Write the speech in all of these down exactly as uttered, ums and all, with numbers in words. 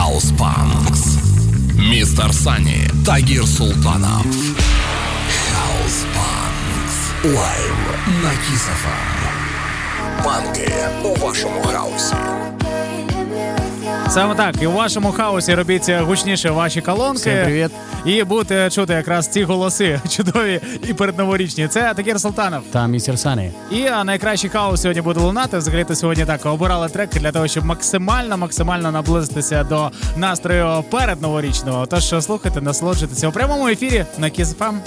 House Punks. Мистер Сани, Тагир Султанов. House Punks. Лайв на Kiss эф эм. Панки у вашому хаусі. Саме так, і у вашому хаосі робіть гучніше ваші колонки. Всім привіт. І будете чути якраз ці голоси чудові і передноворічні. Це Тагір Султанов. Та містер Сані. І найкращий хаос сьогодні буде лунати. Взагалі-то сьогодні так обирали треки для того, щоб максимально-максимально наблизитися до настрою передноворічного. Тож слухайте, насолоджуйтеся у прямому ефірі на Kiss еф ем.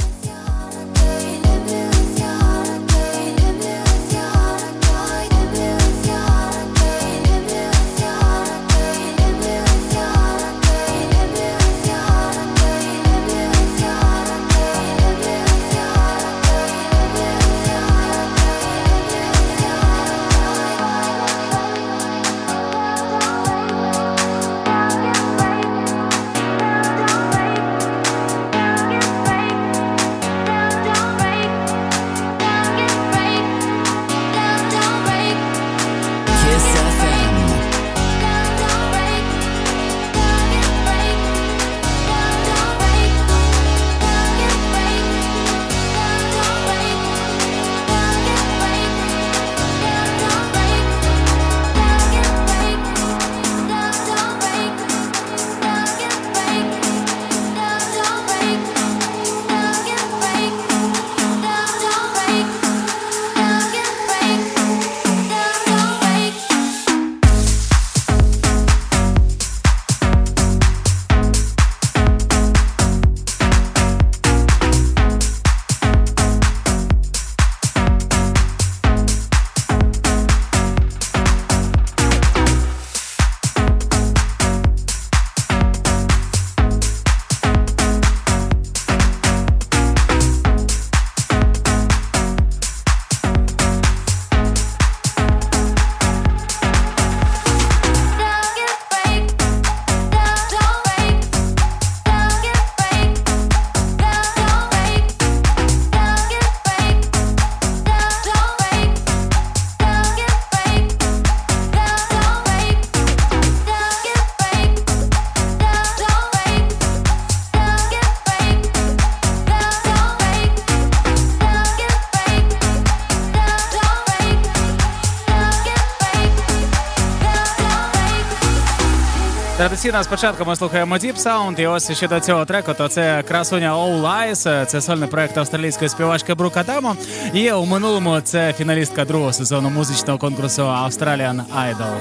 Традиційно спочатку ми слухаємо Deep Sound, і ось ще до цього треку, то це красуня All Eyes, це сольний проект австралійської співачки Брук Адамо, і у минулому це фіналістка другого сезону музичного конкурсу Australian Idol.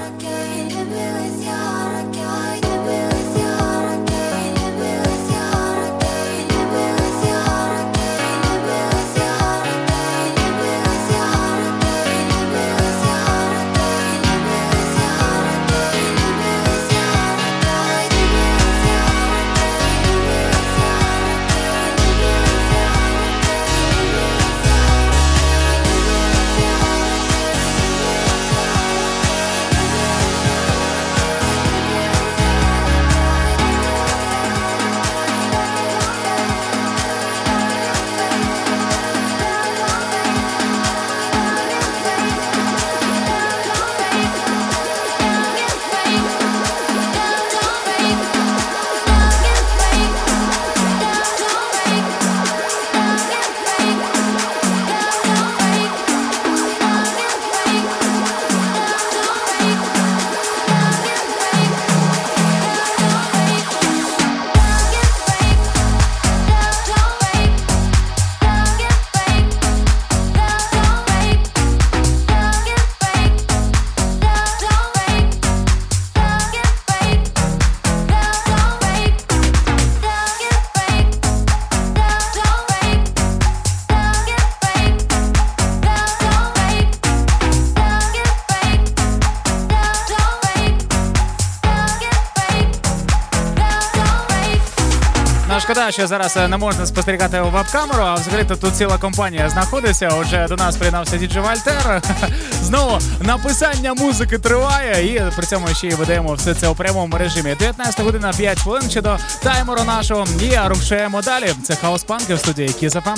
Шкода, що зараз не можна спостерігати у веб-камеру, а взагалі-то тут ціла компанія знаходиться. Отже, до нас приєднався діджей Вальтер. Знову написання музики триває, і при цьому ще й ведемо все це у прямому режимі. дев'ятнадцята година п'ять хвилин ще до таймеру нашого. І рушаємо далі. Це House Punk в студії Kiss еф ем.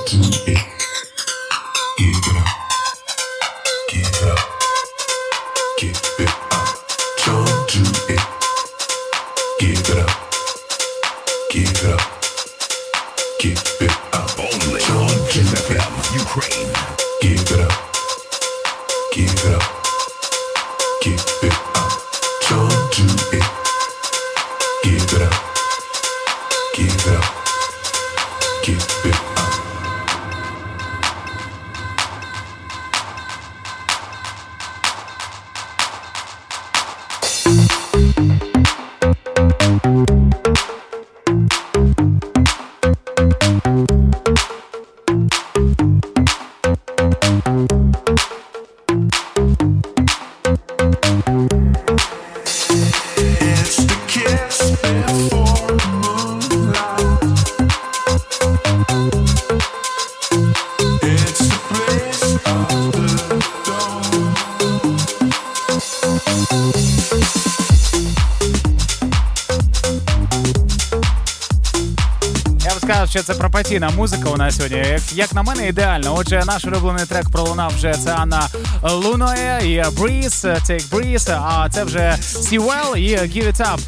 Це пропатійна музика у нас сьогодні. Як, як на мене, ідеально. Отже, наш улюблений трек пролунав вже. Це Анна Луноє і Breeze, Take Breeze, а це вже Sewell і Give It Up.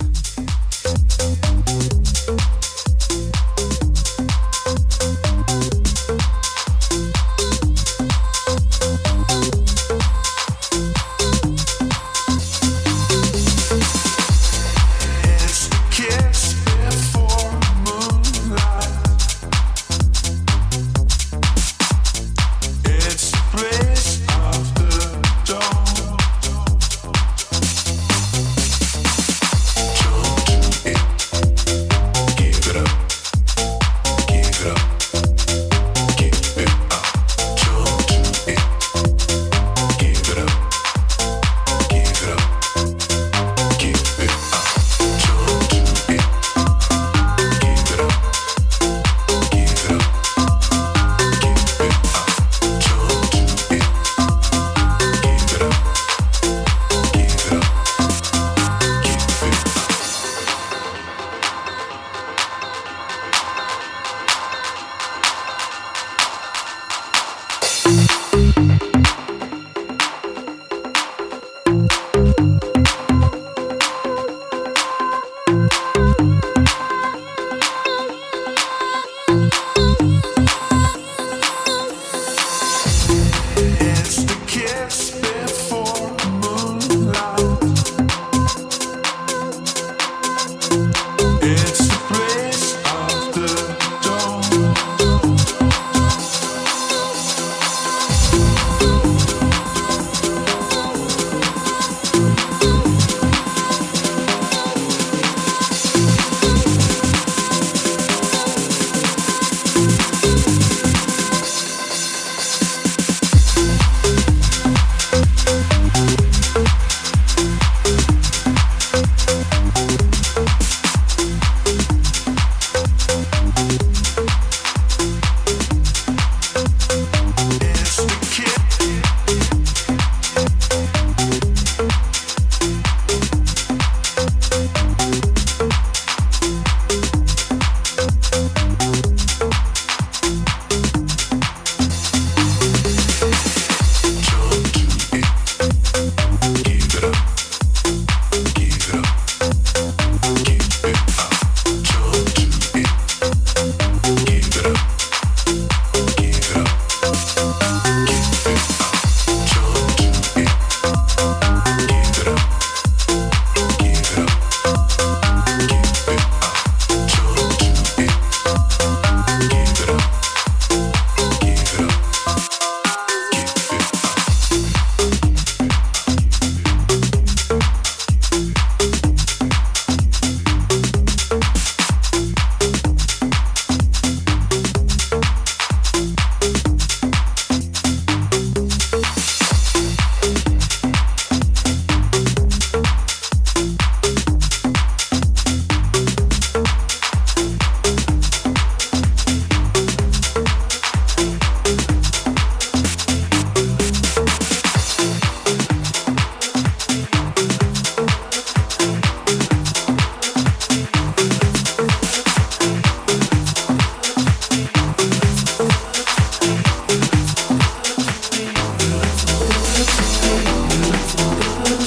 Joy.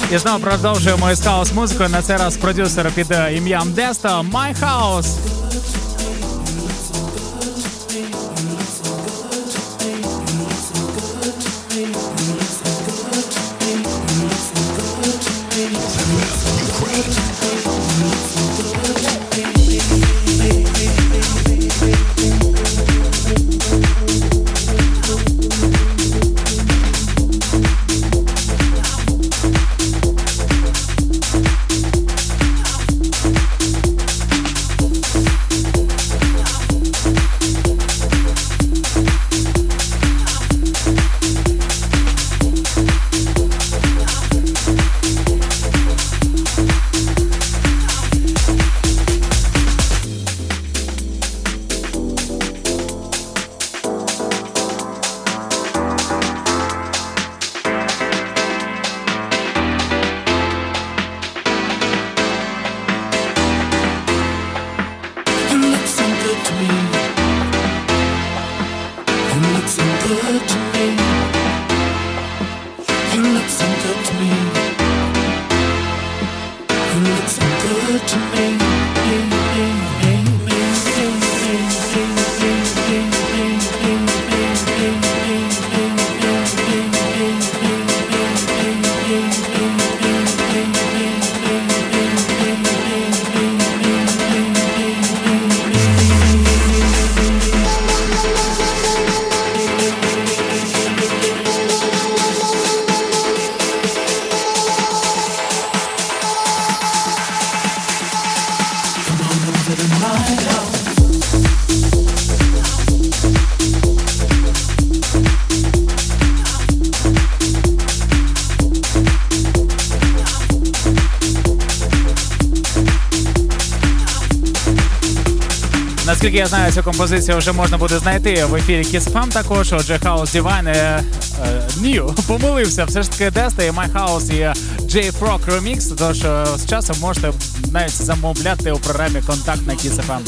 І знову продовжуємо із хаос-музикою. На цей раз продюсер під ім'ям Десто. My House. Наскільки я знаю, цю композицію вже можна буде знайти в ефірі Kiss еф ем також. Отже, House Divine е, е, New помилився. Все ж таки Десто і My House і J-Frog Remix. Тож е, з часом можете навіть замовляти у програмі «Контакт» на Kiss еф ем.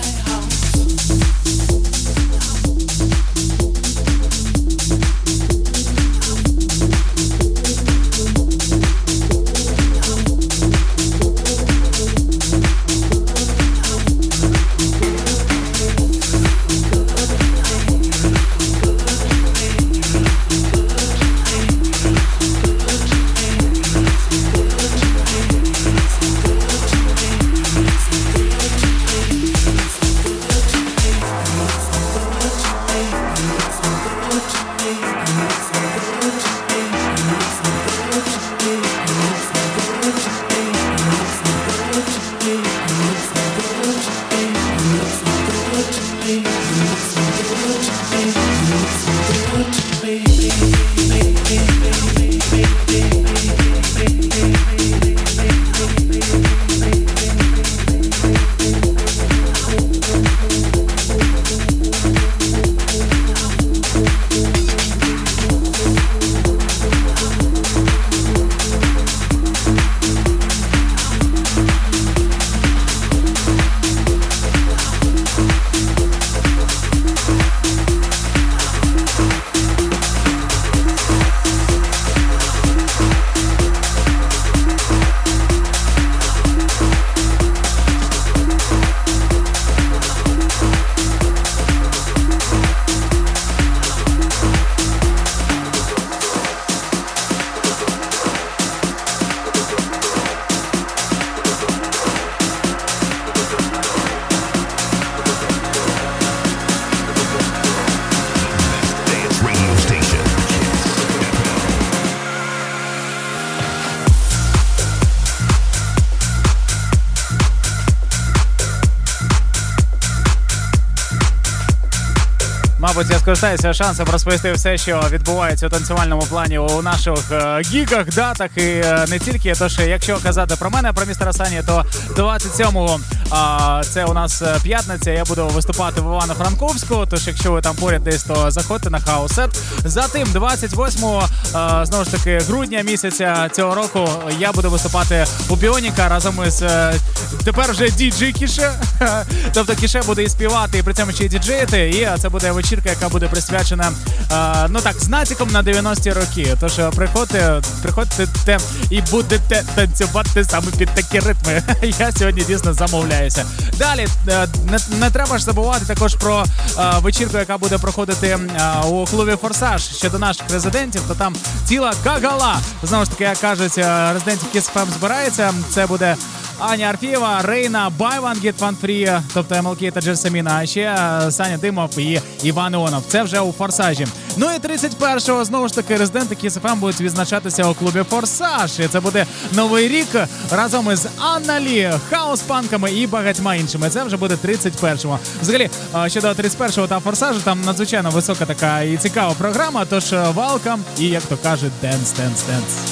Мабуть, я скористаюся шансом розповісти все, що відбувається у танцювальному плані у наших е, гігах, датах і е, не тільки. Тож, якщо казати про мене, про містера Сані, то двадцять сьомого а, це у нас п'ятниця, я буду виступати в Івано-Франковську, тож якщо ви там поряд десь, то заходьте на хаус-сет. Затим двадцять восьмого а, знову ж таки грудня місяця цього року я буду виступати у Біоніка разом із тепер вже діджей Кіше. Тобто Кіше буде і співати, і при цьому ще й діджеїти. І це буде вечірка, яка буде присвячена, ну так, з натяком на дев'яності роки. Тож приходьте, приходьте і будете танцювати саме під такі ритми. Я сьогодні дійсно замовляюся. Далі, не, не треба ж забувати також про вечірку, яка буде проходити у клубі «Форсаж» щодо наших резидентів, то там ціла кагала. Знову ж таки, як кажуть, резидентів Kiss еф ем збирається. Це буде Аня Арфієва, Рейна, Байван, Get Fun Free, тобто ем ел кей та Джерсаміна, а ще Саня Димов і Іван Іонов. Це вже у «Форсажі». Ну і тридцять першого, знову ж таки, резиденти Kiss еф ем будуть відзначатися у клубі «Форсаж». І це буде Новий рік разом із Анна Лі, хаус-панками і багатьма іншими. Це вже буде тридцять першого. Взагалі, щодо тридцять першого та «Форсажу», там надзвичайно висока така і цікава програма, тож welcome і, як то кажуть, dance, dance, dance.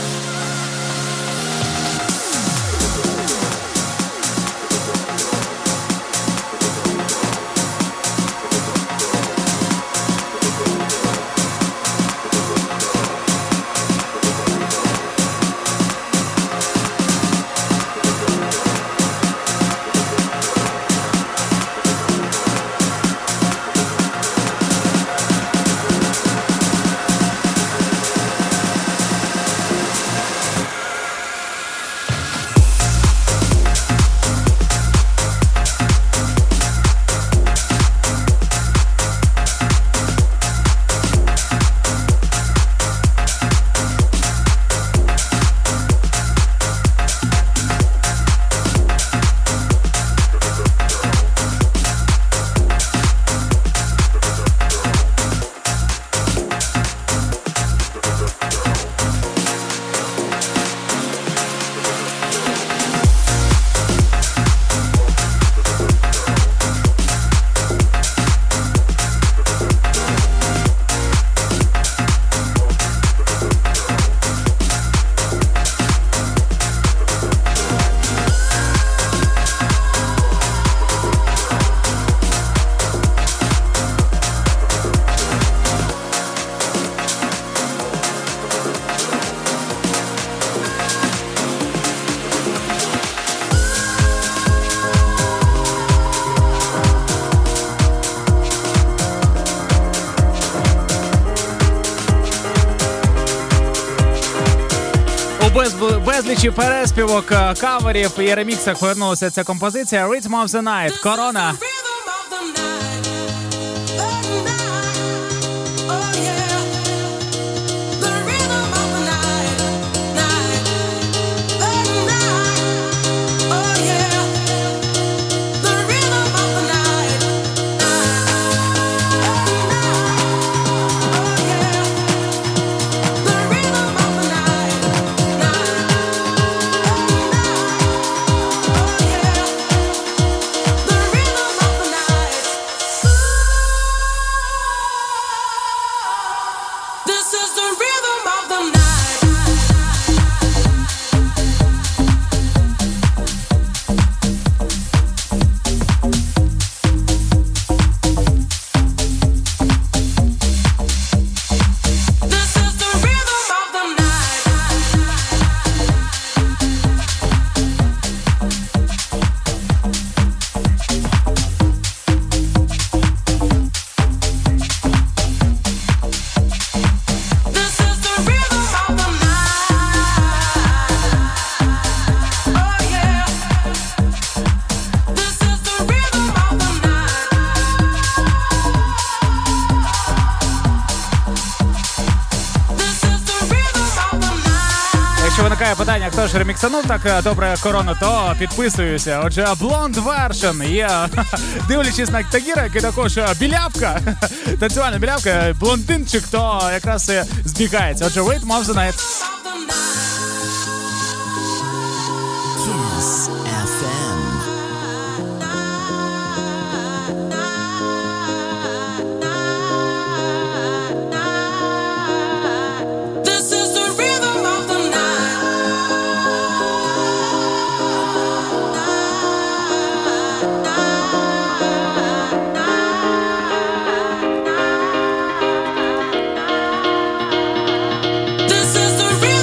Безлічі переспівок, каверів і реміксах повернулася ця композиція Rhythm of the Night, Корона. Виникає питання, хто ж реміксанув так добре Корону, то підписуюся. Отже, Blonde Version є, дивлячись на Тагіра, який також білявка, танцювальна білявка, блондинчик, то якраз збігається. Отже, Rhythm of the Night. Kiss еф ем. This is the real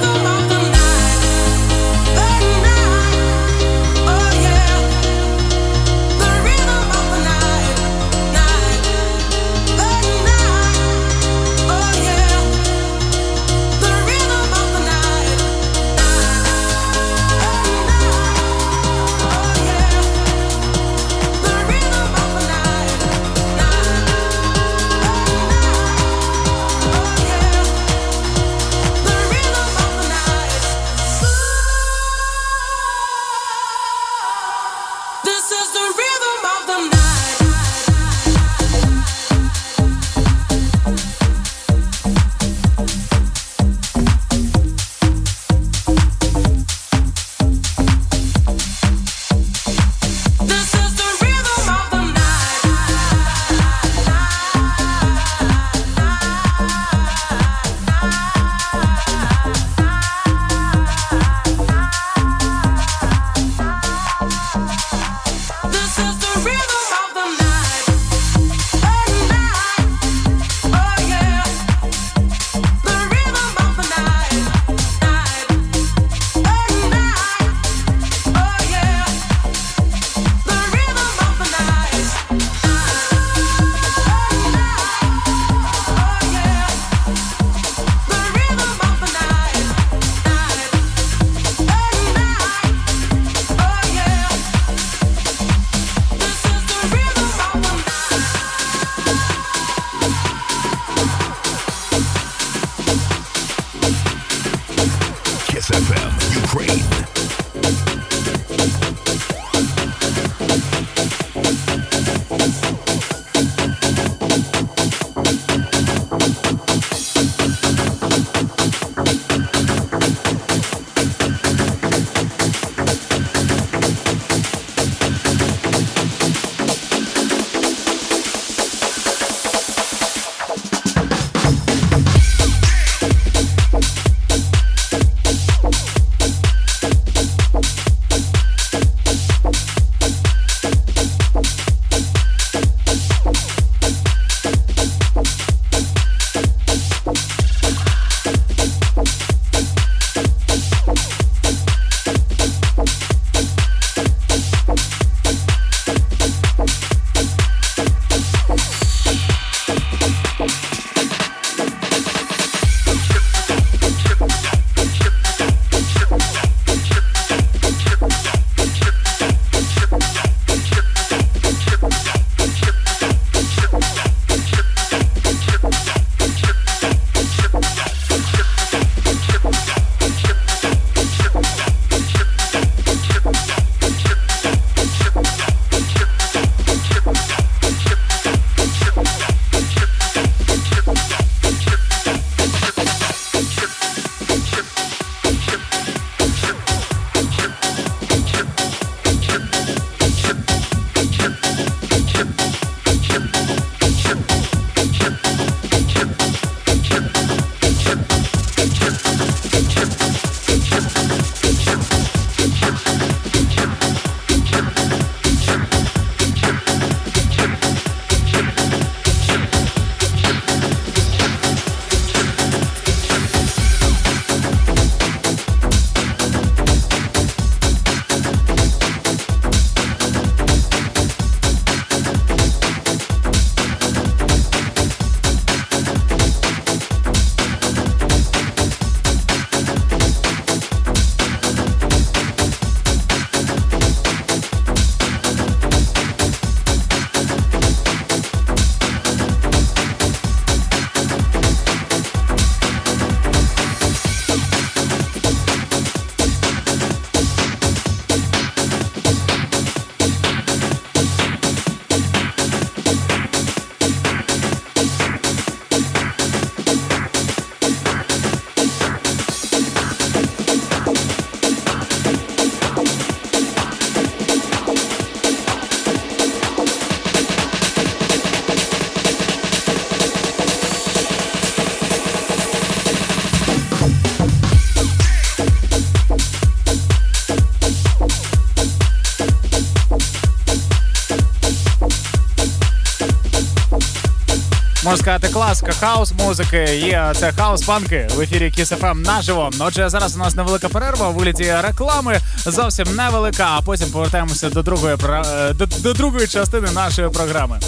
можна сказати, класика хаус-музики. І це хаус-панки в ефірі Kiss еф ем наживо. Отже, зараз у нас невелика перерва у вигляді реклами, зовсім невелика, а потім повертаємося до другої, до, до другої частини нашої програми.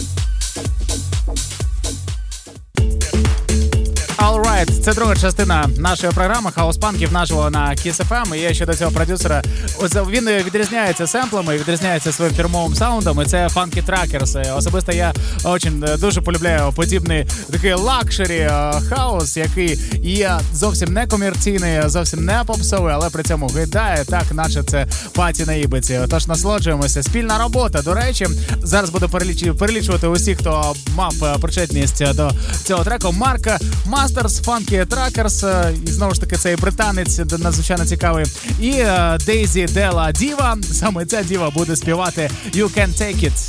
Alright, це друга частина нашої програми хаус-панків наживо на Kiss еф ем. І є ще до цього продюсера. Він відрізняється семплами, відрізняється своїм фірмовим саундом, і це Funky Trackers. Особисто я очень, дуже полюбляю подібний такий лакшері хаус, який є зовсім не комерційний, зовсім не попсовий, але при цьому гидає так, наче це паті на Ібиці. Тож насолоджуємося. Спільна робота, до речі. Зараз буду перелічувати усіх, хто мав причетність до цього треку. Марка Мастерс, Funky Trackers, і знову ж таки цей британець надзвичайно цікавий. І Дейзі Дела Діва, саме ця діва буде співати You Can Take It.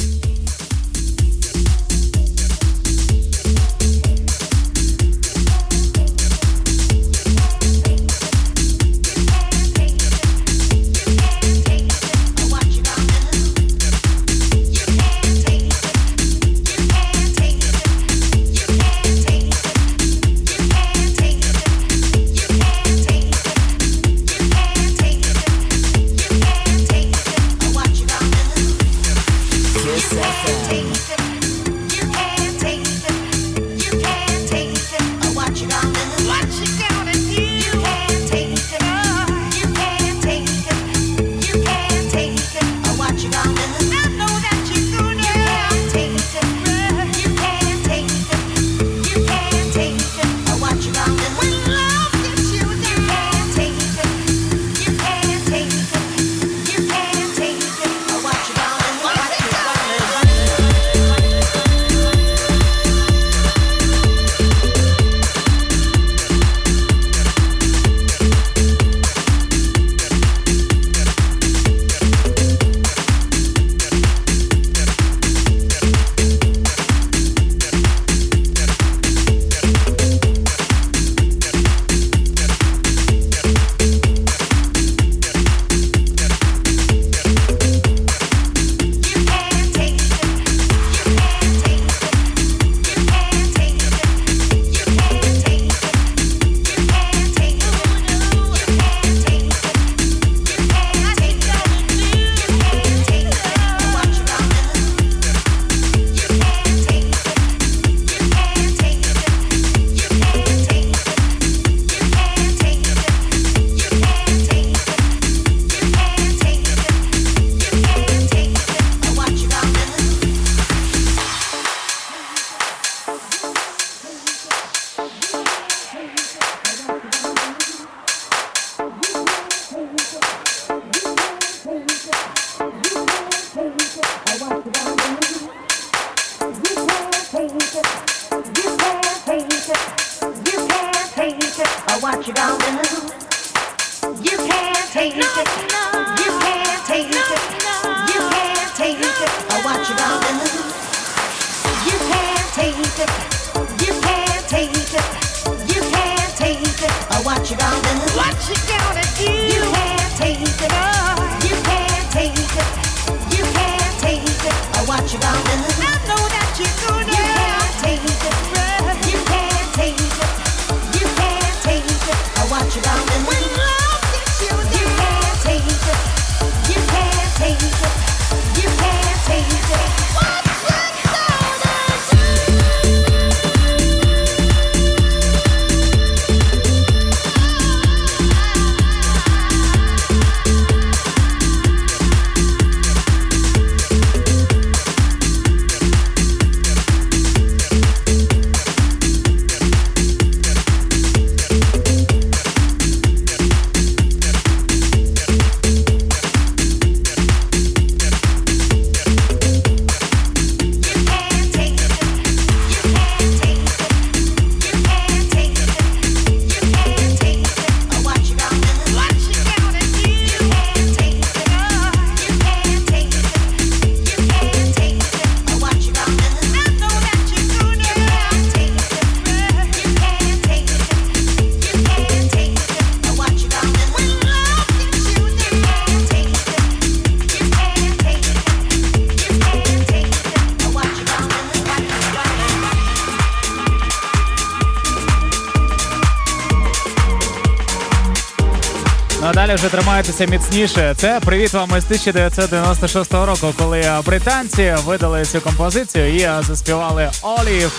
далі вже тримайтеся міцніше. Це привіт вам із тисяча дев'ятсот дев'яносто шостого року, коли британці видали цю композицію і заспівали Olive.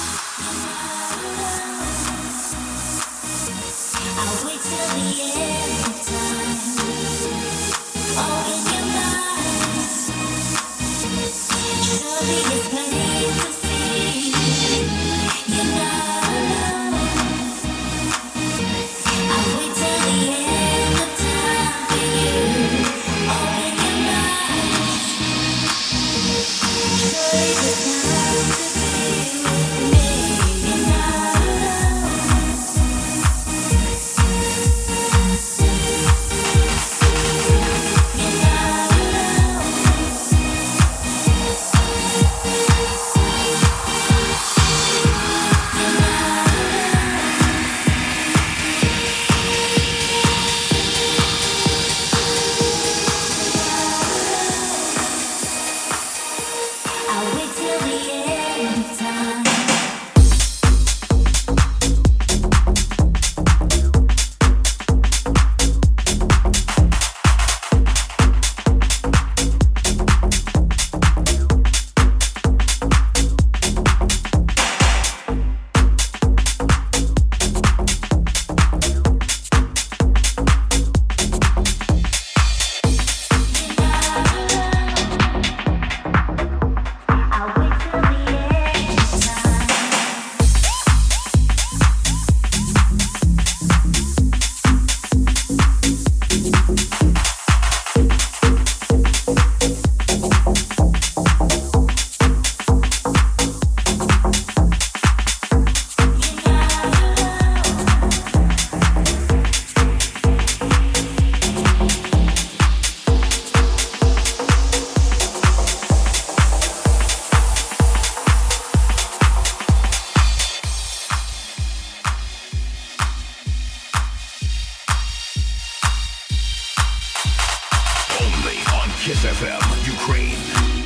Kiss еф ем, Ukraine.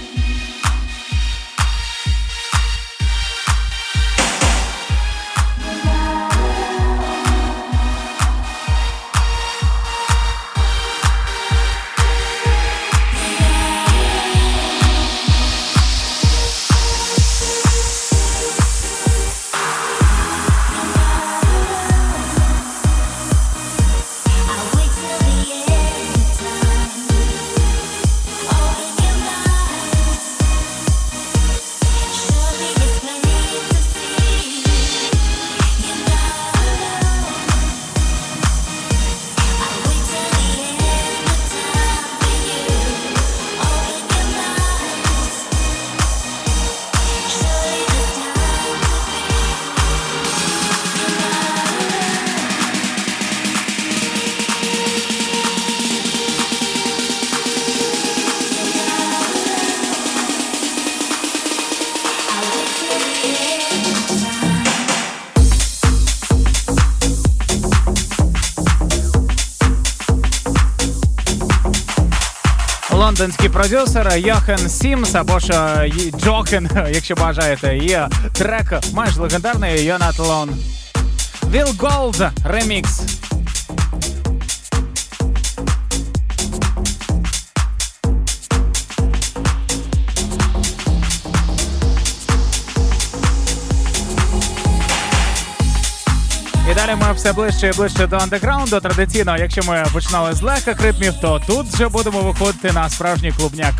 Лондонський продюсер Йохан Сімс, або ж Джокен, якщо бажаєте, і трек майже легендарний «You're Not Alone». Will Gold ремікс. І далі ми все ближче і ближче до андеграунду. Традиційно, якщо ми починали з легких ритмів, то тут вже будемо виходити на справжній клубняк.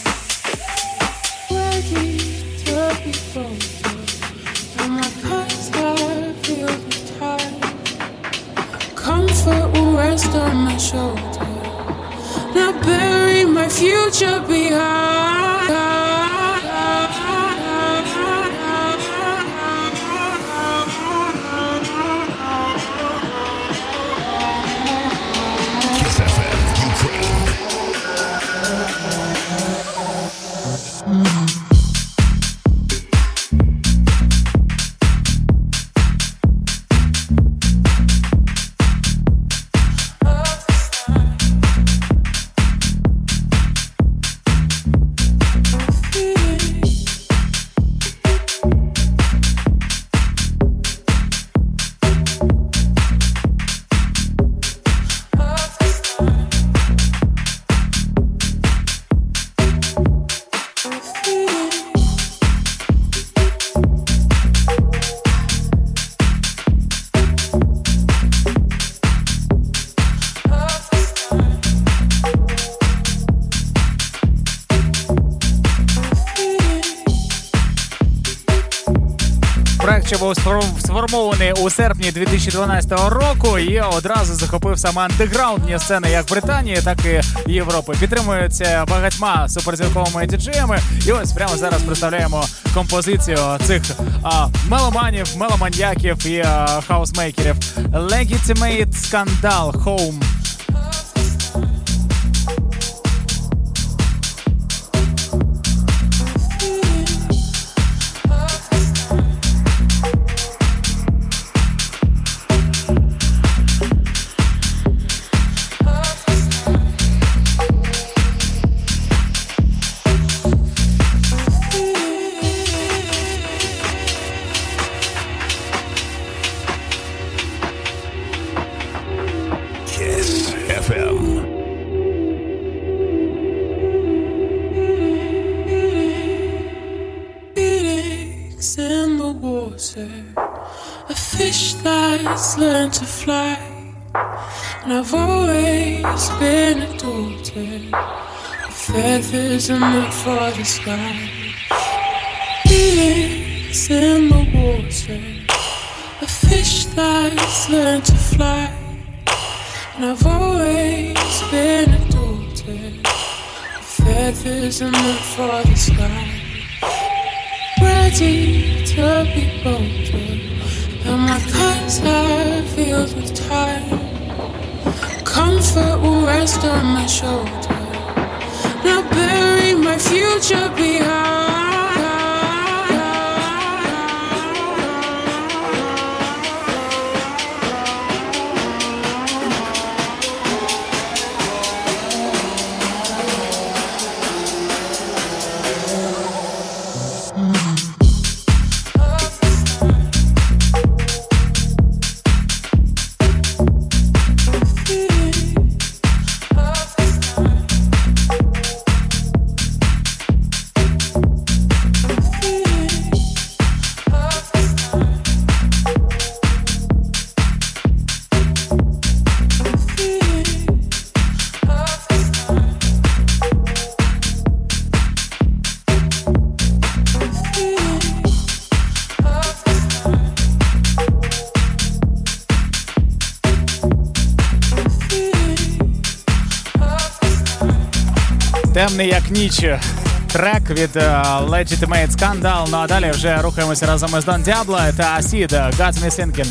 Where you took me from, and my past rest on my shoulder. Now bury my future behind. Kiss F M, Ukraine. Mm. Що був сформований у серпні дві тисячі дванадцятого року і одразу захопив саме андеграундні сцени як Британії, так і Європи. Підтримується багатьма суперзірковими діджеями. І ось прямо зараз представляємо композицію цих а, меломанів, меломаньяків і а, хаусмейкерів. Legitimate Scandal Home. A fish that's learned to fly, and I've always been adored. Feathers are meant for the sky. Feelings in the water. A fish that's learned to fly, and I've always been adored. Feathers are meant for the sky. Ready to be bolder, and my cups are filled with time. Comfort will rest on my shoulder. Now bury my future behind. Темний як ніч. Трек від uh, Legitimate Scandal. Ну а далі вже рухаємося разом із Don Diablo та Acid Got Me Thinking.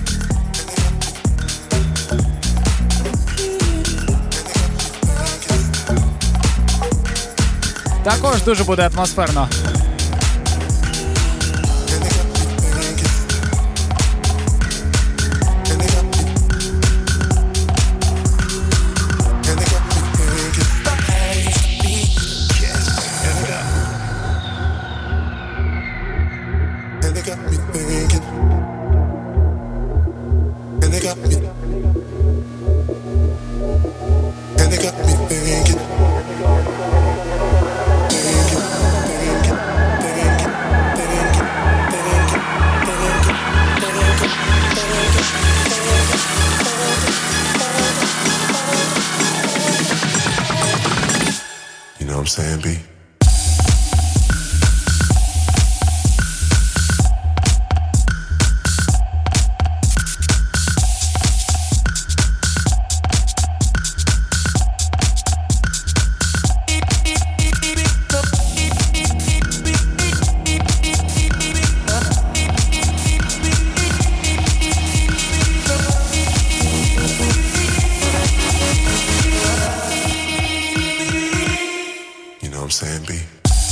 Також дуже буде атмосферно. saying, B? what I'm saying, B?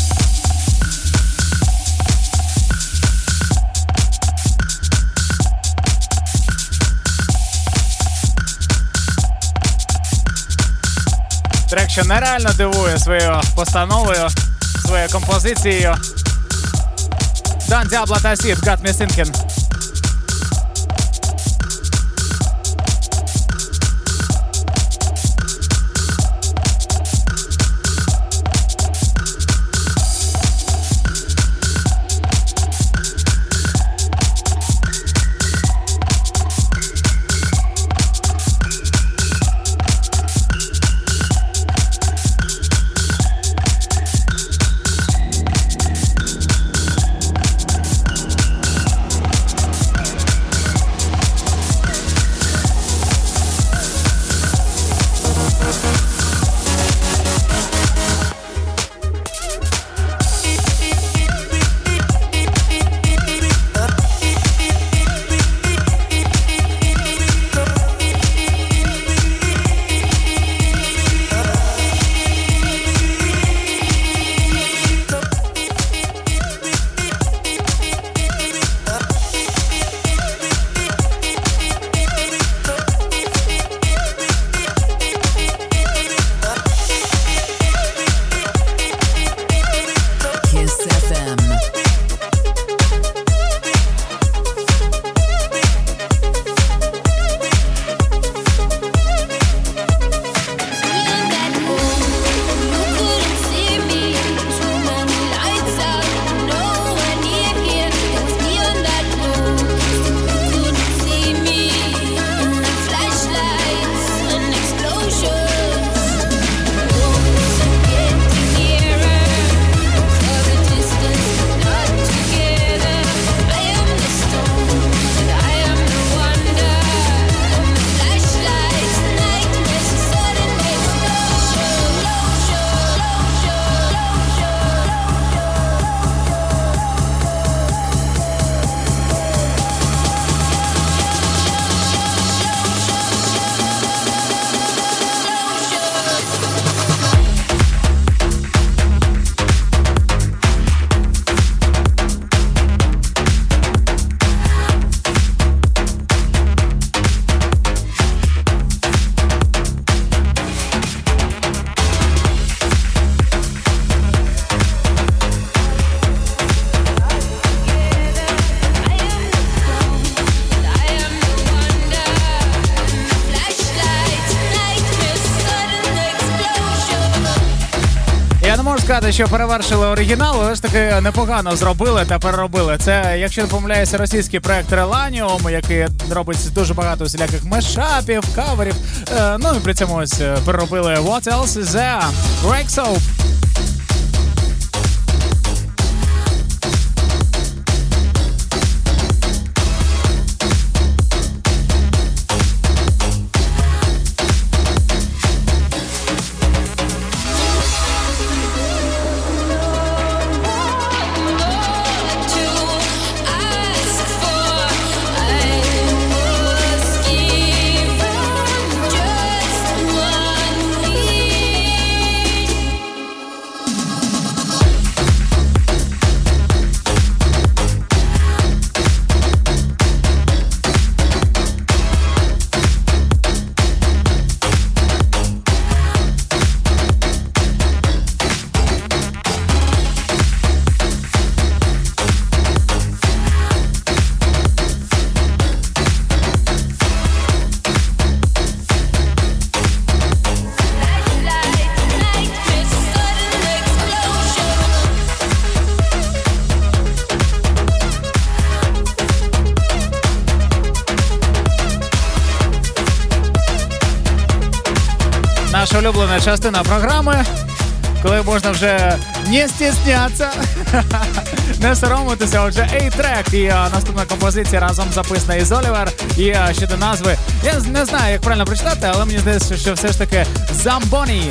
Трек, що нереально дивує своєю постановою, своєю композицією. Don Diablo та Sid, Got Me Thinking. Сказати, що перевершили оригінал, але ж таки непогано зробили та переробили. Це, якщо не помиляюся, російський проект Relanium, який робить дуже багато всіляких мешапів, каверів. Е, ну і при цьому ось переробили What Else Is There? Rexhope. Наша улюблена частина програми, коли можна вже не стіснятися, не соромитися. Отже, A-Track і а, наступна композиція разом записана із Олівер. І а, щодо назви, я не знаю, як правильно прочитати, але мені здається, що все ж таки Zamboni.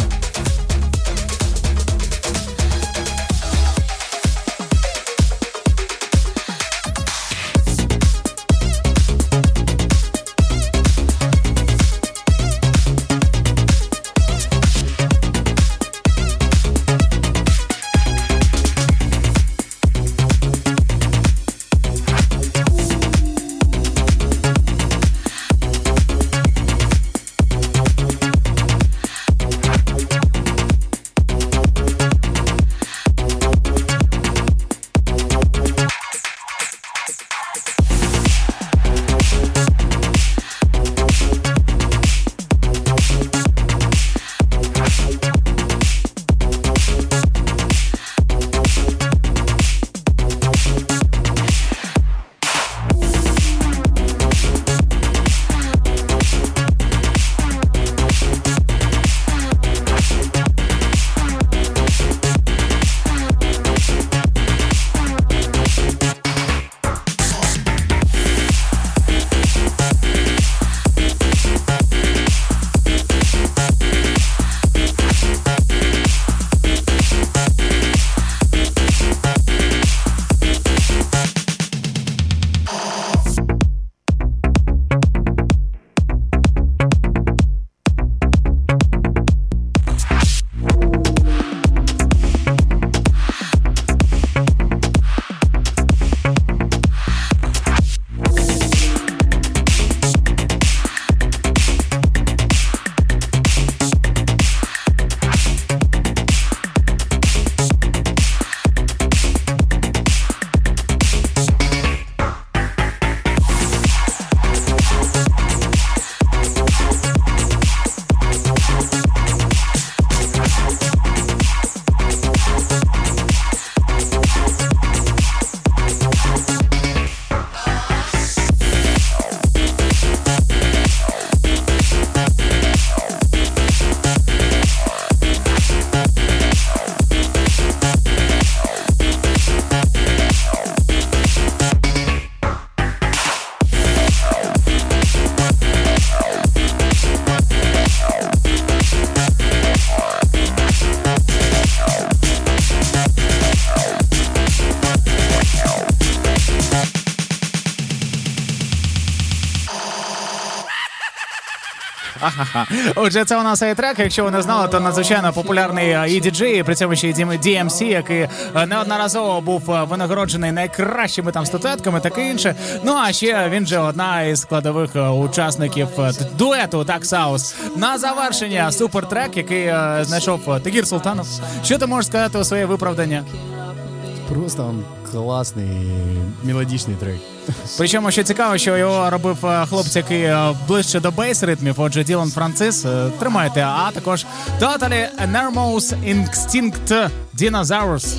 Ага. Отже, це у нас трек. Якщо ви не знали, то надзвичайно популярний і діджей, і при цьому ще й ді ем сі, який неодноразово був винагороджений найкращими там статуетками, таке інше. Ну а ще він же одна із складових учасників дуету Dark South. На завершення супертрек, який знайшов Тагір Султанов. Що ти можеш сказати у своє виправдання? Просто он класний мелодичний трек. Причому, що цікаво, що його робив хлопець, який ближче до бейс-ритмів, отже, Ділан Францис. Тримайте, а також Totally Enormous Instinct Dinosaurs.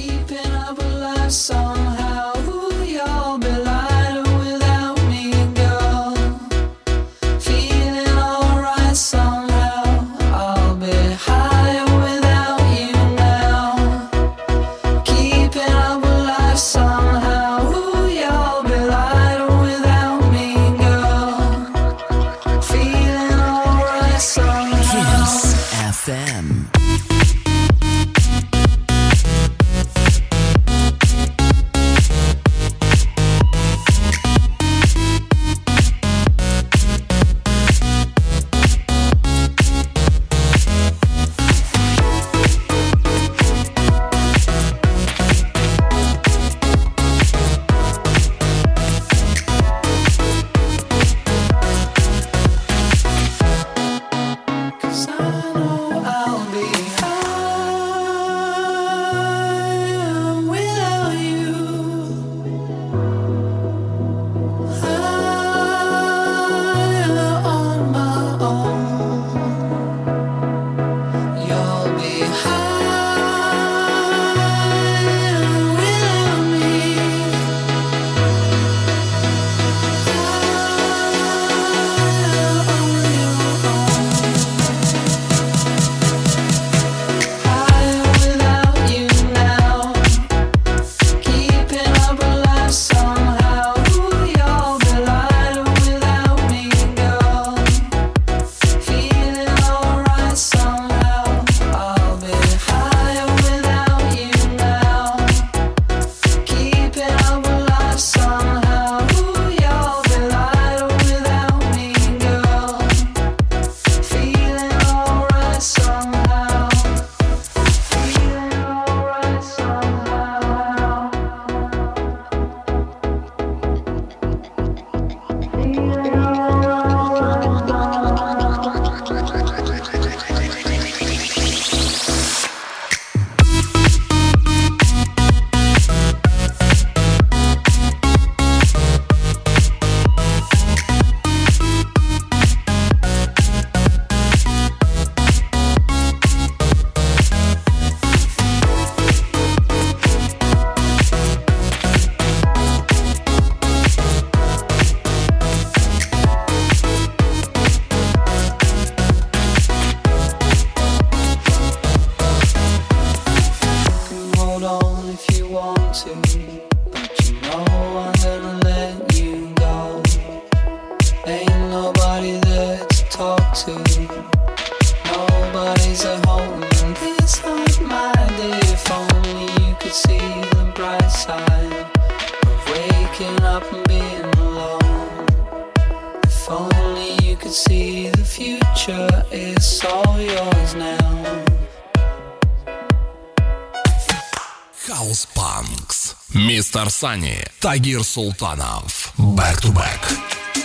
House Punks. Містер Сані, Тагір Султанов. Back to back.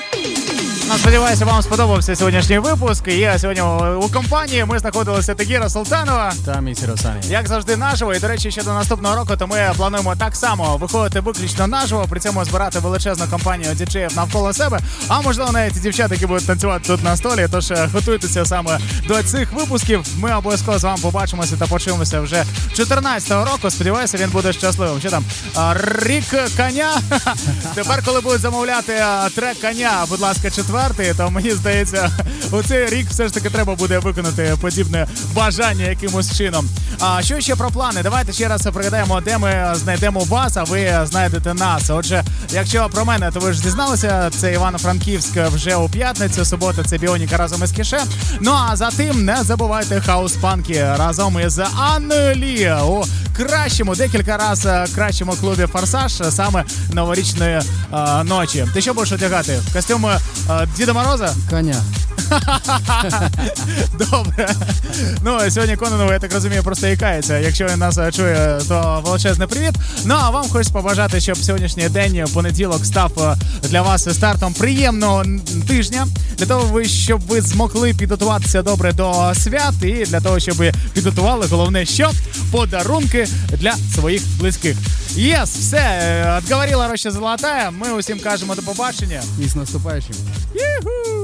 Ну, сподіваюся, вам сподобався сьогоднішній випуск. І сьогодні у компанії ми знаходилися Тагіра Султанова та містера Сані. Як завжди, наживо. І, до речі, ще до наступного року, то ми плануємо так само виходити виключно наживо, при цьому збирати величезну компанію діджеїв навколо себе. А можливо, навіть ті дівчата, які будуть танцювати тут на столі. Тож готуйтеся саме до цих випусків. Ми обов'язково з вами побачимося та почуємося вже чотирнадцятого року. Сподіваюся, він буде щасливим. Що там? Рік коня. Тепер, коли будуть замовляти трек коня, будь ласка, четвертий, то мені здається, у цей рік все ж таки треба буде виконати подібне бажання якимось чином. А що ще про плани? Давайте ще раз пригадаємо, де ми знайдемо вас, а ви знайдете нас. Отже, якщо про мене, то ви ж дізналися, це Івано-Франківськ вже у п'ятницю, субота це Біоніка разом із Кіше. Ну а за тим не забувайте хаус-панки разом із Анною Лі у кращому, декілька разів кращому клубі «Форсаж» саме новорічної а, ночі. Ти що будеш одягати? Костюм а, Діда Мороза? Коня. Добре. Ну, сьогодні Кононову, я так розумію, просто ікається. Якщо він нас чує, то величезний привіт. Ну, а вам хочеться побажати, щоб сьогоднішній день, понеділок, став для вас стартом приємного тижня. Для того, щоб ви змогли підготуватися добре до свят і для того, щоб ви підготували, головне, що подарунки для своїх близьких. Єс, все, отговорила Роща Золотая. Ми усім кажемо до побачення. І з наступаючим. Юху!